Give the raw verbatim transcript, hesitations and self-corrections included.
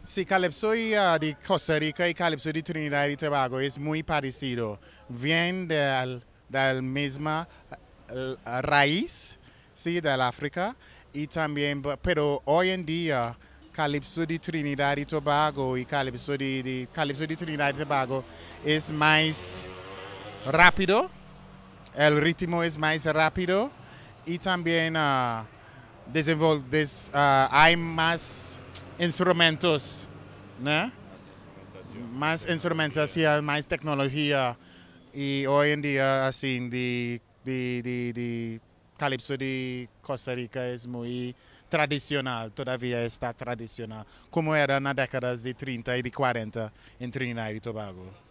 Sí, Calypso y, ah, de Costa Rica y Calypso de Trinidad y Tobago es muy parecido. Vienen del, del misma eh, raíz, sí, del África. Y también, bu- pero hoy en día, Calypso de Trinidad y Tobago y Calypso de, de, Calypso de Trinidad y Tobago es más rápido, el ritmo es más rápido y también ah, desenvol- des- ah, hay más instrumentos, ¿no? Más instrumentación, más tecnología y hoy en día así de, de, de, de Calypso de Costa Rica es muy tradicional, todavía está tradicional, como era en las décadas de treinta y de cuarenta en Trinidad y Tobago.